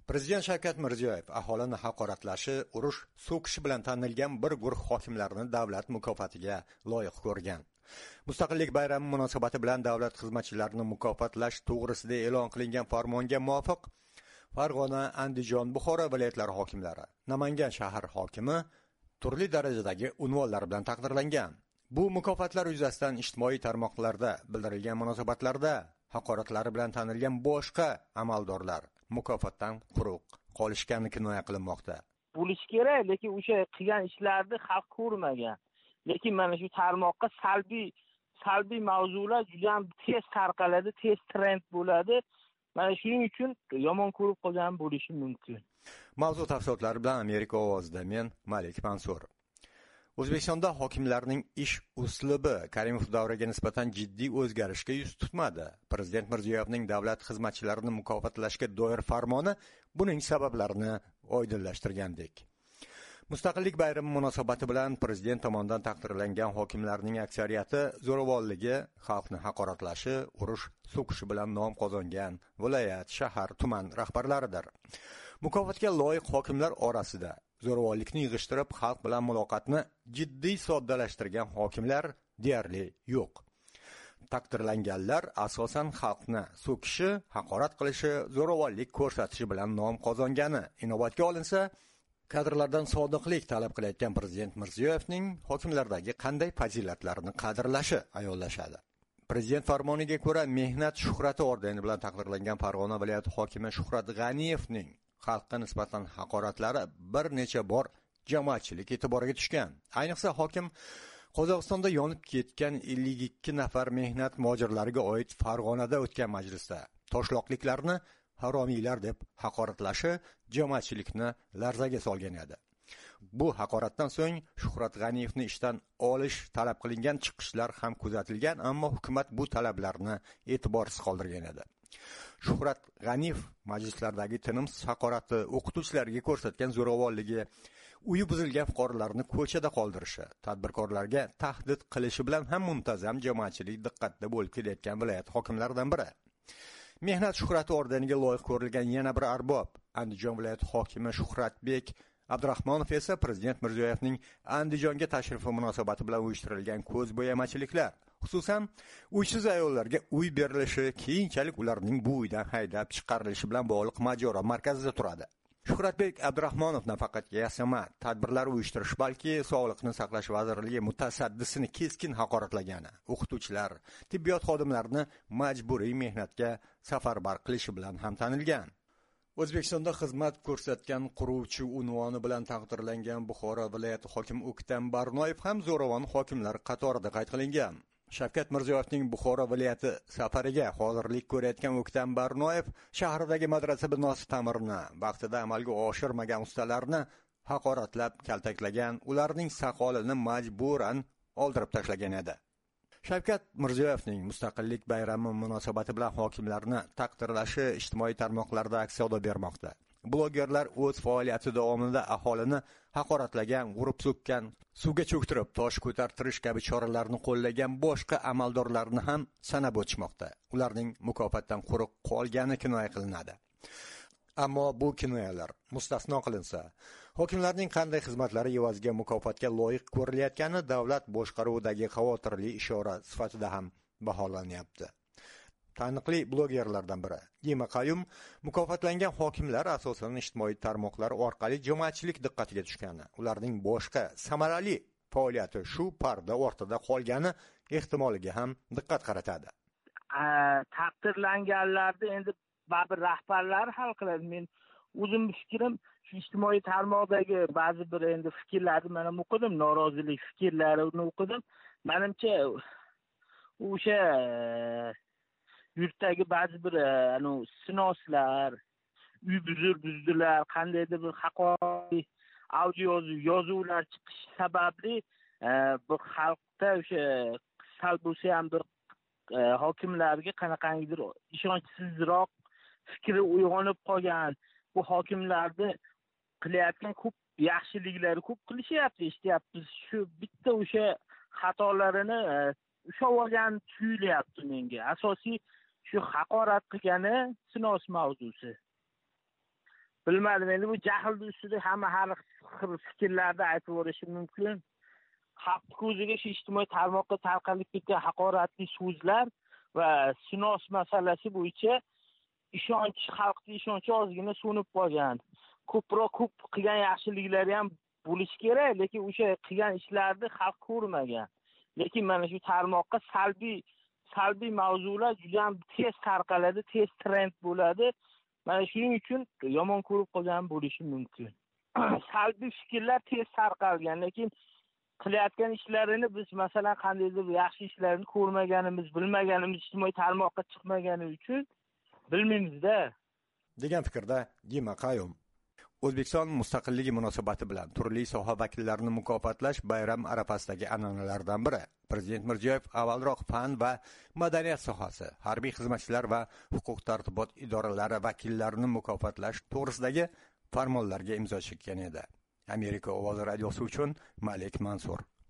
Prezident Shavkat Mirziyoyev aholini haqoratlashi, urush, so'kishi bilan tanilgan bir guruh hokimlarni davlat mukofotiga loyiq ko'rgan. Mustaqillik bayrami munosabati bilan davlat xizmatchilarini mukofotlash to'g'risida e'lon qilingan farmonga muvofiq Farg'ona, Andijon, Buxoro viloyatlari hokimlari, Namangan shahar hokimi turli darajadagi unvonlar bilan taqdirlangan. Bu mukofotlar yuzasidan ijtimoiy tarmoqlarda bildirilgan munosabatlarda haqoratlari bilan tanilgan boshqa amaldorlar mukofotdan quruq qolishgani kinoya qilinmoqda. Bo'lish kerak, lekin o'sha qilgan ishlarni xalq ko'rmagan. Lekin mana shu tarmoqqa salbiy mavzular juda ham tez tarqaladi, tez trend bo'ladi. Mana shuning uchun yomon ko'rib qolgan bo'lishi mumkin. Mavzu tafsilotlari bilan Amerika ovozida men Malik Mansur. O'zbekistonda hokimlarning ish uslubi Karimov davriga nisbatan jiddiy o'zgarishga yuz tutmadi. Prezident Mirziyoyevning davlat xizmatchilarini mukofotlashga doir farmoni buning sabablarini oydinlashtirgandek. Mustaqillik bayrami munosabati bilan prezident tomonidan taqdirlangan hokimlarning aksariyati zo'ravonligi, xalqni haqoratlashi, urush, so'kishi bilan nom qozongan viloyat, shahar, tuman rahbarlaridir. Mukofotga loyiq hokimlar orasida zo'ravonlikni yig'ishtirib, xalq bilan muloqotni jiddiy soddalashtirgan hokimlar deyarli yo'q. Taqdirlanganlar asosan xalqni so'kishi, haqorat qilishi, zo'ravonlik ko'rsatishi bilan nom qozongani inobatga olinsa, kadrlardan sodiqlik talab qilayotgan prezident Mirziyoyevning hokimlardagi qanday fazilatlarni qadrlashi ayonlashadi. Prezident farmoniga ko'ra mehnat shuhrati ordeni bilan taqdirlangan Farg'ona viloyati hokimi Shuhrat G'aniyevning xalqqa nisbatan haqoratlari bir necha bor jamoatchilik e'tiboriga tushgan. Ayniqsa hokim Qozog'istonda yonib ketgan 52 nafar mehnat mojirlariga oid Farg'onada o'tgan majlisda toshloqliklarni haromiylar deb haqoratlashi jamoatchilikni larzaga solgan edi. Bu haqoratdan so'ng Shuhrat G'aniyevni ishdan olish talab qilingan chiqishlar ham kuzatilgan, ammo hukumat bu talablarni e'tiborsiz qoldirgan edi. Shuhrat G'aniyev majlislardagi tinimsiz haqorati, o'qituvchilarga ko'rsatgan zo'ravonligi, uyi buzilgan fuqarolarni ko'chada qoldirishi, tadbirkorlarga tahdid qilishi bilan ham muntazam jamoatchilik diqqatda bo'lib kelayotgan viloyat hokimlaridan biri. Mehnat shuhrati ordeniga loyiq ko'rilgan yana bir arbob, Andijon viloyati hokimi Shuhratbek Abdurahmonov esa prezident Mirziyoyevning Andijonga tashrifi munosabati bilan uyushtirilgan ko'zbo'yamachiliklar, xususan uysiz ayollarga uy berilishi, keyinchalik ularning bu uydan haydab chiqarilishi bilan bog'liq mojaro markazida turadi. Shuhratbek Abdurahmonov nafaqat yasama tadbirlar uyushtirish, balki Sog'liqni saqlash vazirligi mutasaddisini keskin haqoratlagani, o'qituvchilar, tibbiyot xodimlarini majburiy mehnatga safarbar qilishi bilan ham tanilgan. O'zbekistonda xizmat ko'rsatgan quruvchi unvoni bilan taqdirlangan Buxoro viloyati hokimi O'ktam Barnoyev ham zo'ravon hokimlar qatorida qayd qilingan. Shavkat Mirziyoyevning Buxoro viloyati safariga hozirlik ko'rayotgan O'ktam Barnoyev shahardagi madrasa binosi ta'mirini vaqtida amalga oshirmagan ustalarni haqoratlab kaltaklagan, ularning soqolini majburan oldirib tashlagan edi. Shavkat Mirziyoyevning Mustaqillik bayrami munosabati bilan hokimlarni taqdirlashi ijtimoiy tarmoqlarda aksiyada bermoqda. Blogerlar o'z faoliyati davomida aholini haqoratlagan, urib so'kkan, suvga cho'ktirib, tosh ko'tartirish kabi choralarni qo'llagan boshqa amaldorlarni ham sanab o'tishmoqda. Ularning mukofotdan quruq qolgani kinoya qilinadi. Ammo bu kinoyalar mustasno qilinsa, hokimlarning qanday xizmatlari evaziga mukofotga loyiq ko'rilayotgani davlat boshqaruvidagi xavotirli ishora sifatida ham baholanyapti. Taniqli blogerlardan biri Dima Qayum mukofotlangan hokimlar asosan ijtimoiy tarmoqlar orqali jamoatchilik diqqatiga tushgani, ularning boshqa samarali faoliyati shu parda ortida qolgani ehtimoliga ham diqqat qaratadi. Taqdirlanganlarni endi baribir rahbarlar hal qiladi. Men o'zim fikrim shu ijtimoiy tarmoqdagi ba'zi bir endi fikrlarni mana o'qidim, norozilik fikrlarini o'qidim. Menimcha o'sha yurtdagi ba'zi bir sinoslar, uy buzdilar, qandaydir bir haqorat audio yozuvlar chiqish sababli bu xalqda o'sha sal bo'lsa ham bir hokimlarga qanaqangidir ishonchsizroq fikri uyg'onib qolgan. Bu hokimlarni qilayotgan ko'p yaxshiliklari ko'p qilishyapti, eshityapmiz. Shu bitta o'sha xatolarini ushlab olgan tuyulyapti menga. Asosiy shu haqorat qilgani sinos mavzusi. bilmadim, endi bu jahlni ustida hamma har xil fikrlarni aytib yuborishi mumkin. Xalq ko'ziga shu ijtimoiy tarmoqqa tarqalib ketgan haqoratli so'zlar va sinoz masalasi bo'yicha xalqning ishonchi ozgina so'nib qolgan. Ko'p qilgan yaxshiliklari ham bo'lishi kerak, lekin o'sha qilgan ishlarni xalq ko'rmagan. Lekin mana shu tarmoqqa salbiy mavzular juda ham tez tarqaladi, tez trend bo'ladi. Mana shuning uchun yomon ko'rib qolgan bo'lishi mumkin. Salbiy fikrlar tez tarqalgan, lekin qilayotgan ishlarini biz masalan qandaydir yaxshi ishlarini ko'rmaganimiz, bilmaganimiz, ijtimoiy tarmoqqa chiqmagani uchun bilmaymiz-da degan fikrda Dima Qayum. O'zbekiston mustaqilligi munosabati bilan turli soha vakillarini mukofotlash bayram arafasidagi an'analardan biri. Prezident Mirziyoyev avvalroq fan va madaniyat sohasi, harbiy xizmatchilar va huquq-tartibot idoralari vakillarini mukofotlash to'g'risidagi farmonlarga imzo chekkan edi. Amerika ovozi radiosi uchun Malik Mansur.